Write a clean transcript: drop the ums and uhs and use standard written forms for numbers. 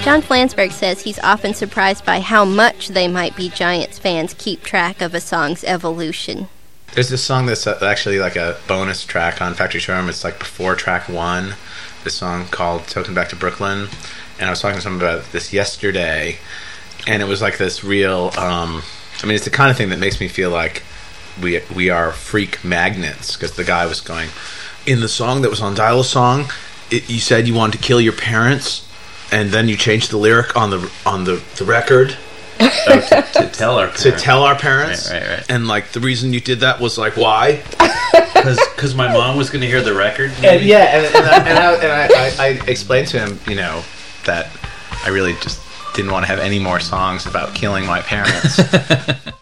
John Flansburgh says he's often surprised by how much they might be Giants fans keep track of a song's evolution. There's this song that's actually like a bonus track on Factory Showroom. It's like before track 1, this song called Token Back to Brooklyn. And I was talking to someone about this yesterday, and it was like this real, it's the kind of thing that makes me feel like we are freak magnets, because the guy was going, in the song that was on Dial-A-Song, you said you wanted to kill your parents, and then you changed the lyric on the record. To tell our parents. To tell our parents. Right. And like the reason you did that was like, why? Because my mom was going to hear the record. And I explained to him, that I really just didn't want to have any more songs about killing my parents.